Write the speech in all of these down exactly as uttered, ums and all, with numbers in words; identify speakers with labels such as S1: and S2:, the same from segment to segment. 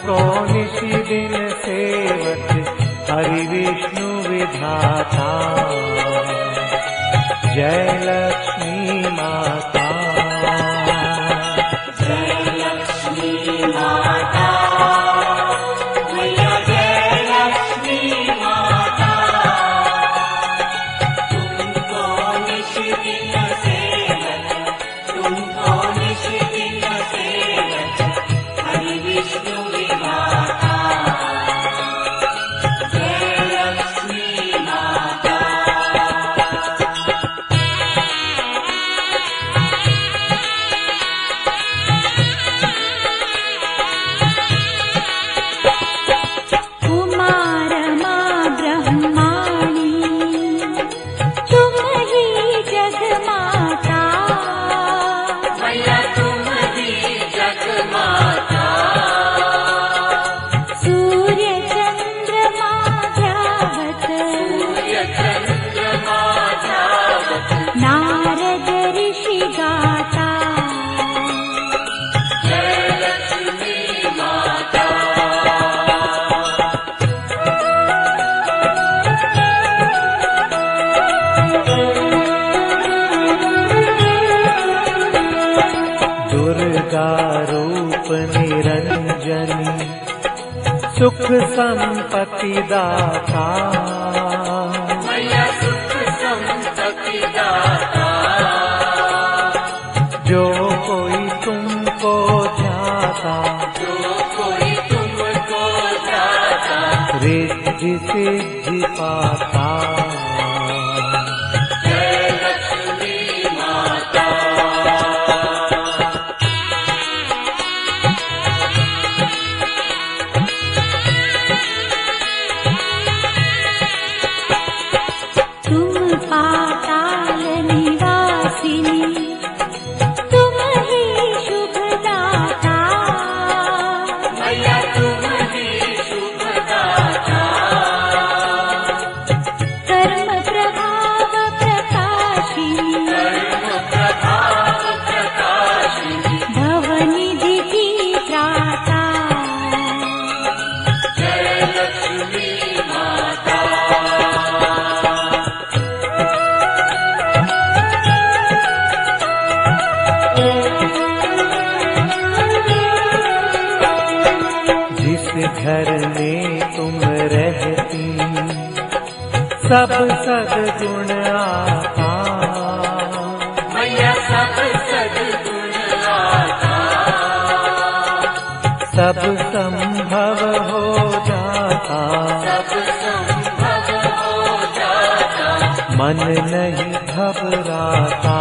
S1: तुमको निशि दिन सेवत हरि विष्णु विधाता। जय लक्ष्मी माता।
S2: जय लक्ष्मी माता, मैया जय लक्ष्मी माता। तुमको निश दिन सेवत, तुमको निश दिन सेवत हरि विष्णु विधाता।
S1: रूप निरंजनी सुख संपत्ति दाता। मैया सुख संपत्ति दाता। जो कोई तुमको जाता, जो कोई तुमको जाता रिद्धि सिद्धि पाता। घर में तुम रहती सब सद्गुण आता। मैया सब सद्गुण आता। सब संभव हो जाता, सब संभव हो जाता मन नहीं घबराता।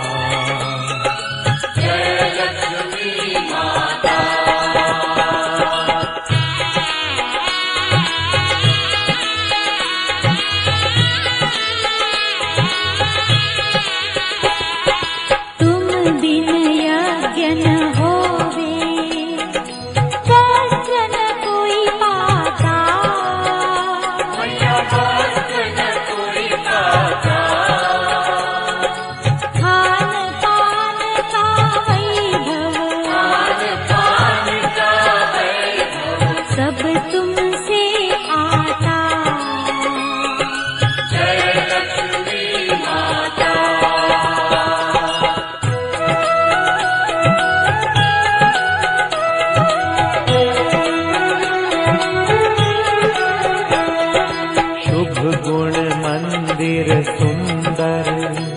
S1: गुण मंदिर सुंदर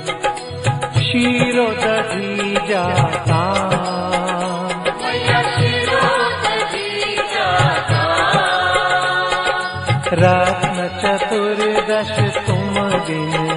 S1: शीरो दधी जाता। रत्न चतुर्दश तुम दिन